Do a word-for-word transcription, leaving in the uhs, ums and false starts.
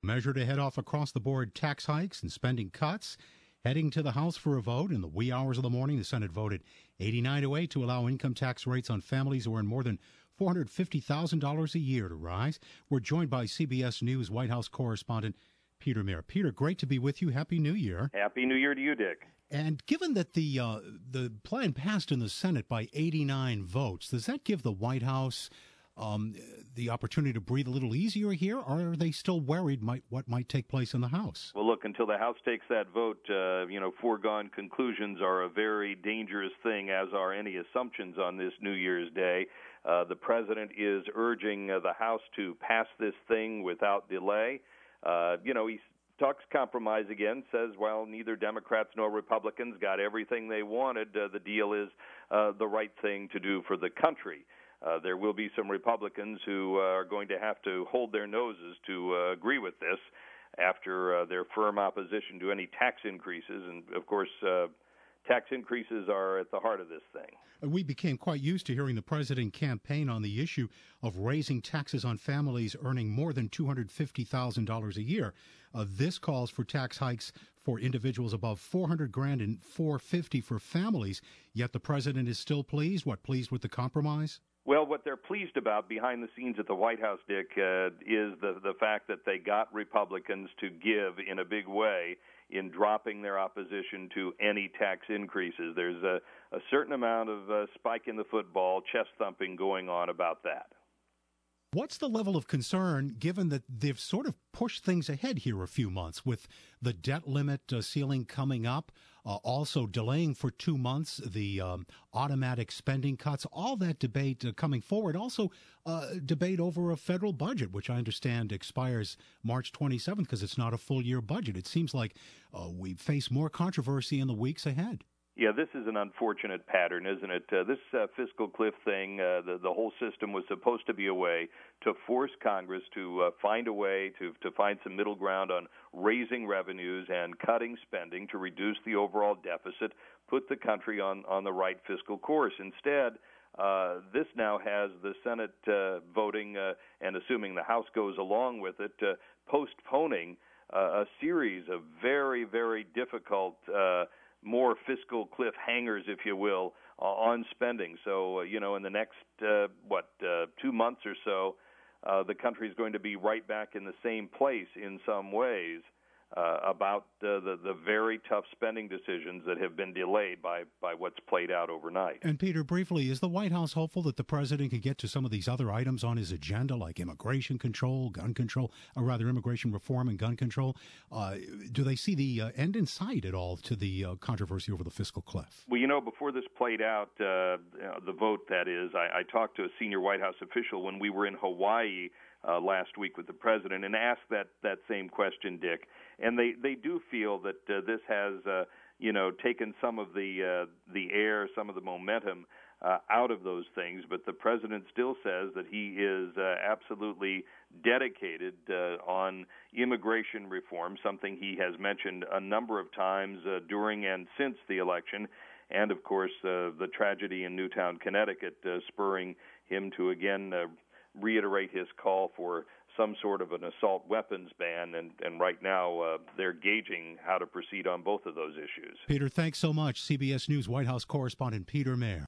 Measure to head off across-the-board tax hikes and spending cuts. Heading to the House for a vote in the wee hours of the morning, the Senate voted eighty-nine to eight to allow income tax rates on families who earn more than four hundred fifty thousand dollars a year to rise. We're joined by C B S News White House correspondent Peter Mayer. Peter, great to be with you. Happy New Year. Happy New Year to you, Dick. And given that the uh, the plan passed in the Senate by eighty-nine votes, does that give the White House um, the opportunity to breathe a little easier here, or are they still worried might what might take place in the House? Well, look, until the House takes that vote, uh, you know, foregone conclusions are a very dangerous thing, as are any assumptions on this New Year's Day. Uh, the president is urging uh, the House to pass this thing without delay. Uh, you know, he talks compromise again, says, well, neither Democrats nor Republicans got everything they wanted. Uh, the deal is uh, the right thing to do for the country. Uh, there will be some Republicans who uh, are going to have to hold their noses to uh, agree with this after uh, their firm opposition to any tax increases. And, of course, uh, tax increases are at the heart of this thing. We became quite used to hearing the president campaign on the issue of raising taxes on families earning more than two hundred fifty thousand dollars a year. Uh, this calls for tax hikes for individuals above four hundred grand and four hundred fifty for families. Yet the president is still pleased. What, pleased with the compromise? Well, what they're pleased about behind the scenes at the White House, Dick, uh, is the the fact that they got Republicans to give in a big way in dropping their opposition to any tax increases. There's a, a certain amount of uh, spike in the football, chest thumping going on about that. What's the level of concern, given that they've sort of pushed things ahead here a few months with the debt limit uh, ceiling coming up, uh, also delaying for two months the um, automatic spending cuts, all that debate uh, coming forward, also uh, debate over a federal budget, which I understand expires March twenty-seventh because it's not a full year budget. It seems like uh, we face more controversy in the weeks ahead. Yeah, this is an unfortunate pattern, isn't it? Uh, this uh, fiscal cliff thing, uh, the, the whole system was supposed to be a way to force Congress to uh, find a way to, to find some middle ground on raising revenues and cutting spending to reduce the overall deficit, put the country on, on the right fiscal course. Instead, uh, this now has the Senate uh, voting, uh, and assuming the House goes along with it, uh, postponing uh, a series of very, very difficult uh more fiscal cliffhangers, if you will, uh, on spending. So, uh, you know, in the next, uh, what, uh, two months or so, uh, the country is going to be right back in the same place in some ways uh, about uh, the, the very tough spending decisions that have been delayed by, by what's played out overnight. And, Peter, briefly, is the White House hopeful that the president can get to some of these other items on his agenda, like immigration control, gun control, or rather immigration reform and gun control? Uh, do they see the uh, end in sight at all to the uh, controversy over the fiscal cliff? Well, you know, before this played out, uh, the vote, that is, I, I talked to a senior White House official when we were in Hawaii Uh, last week with the president and asked that, that same question, Dick. And they, they do feel that uh, this has, uh, you know, taken some of the uh, the air, some of the momentum uh, out of those things. But the president still says that he is uh, absolutely dedicated uh, on immigration reform, something he has mentioned a number of times uh, during and since the election. And, of course, uh, the tragedy in Newtown, Connecticut, uh, spurring him to again uh, reiterate his call for some sort of an assault weapons ban, and, and right now uh, they're gauging how to proceed on both of those issues. Peter, thanks so much. C B S News White House correspondent Peter Mayer.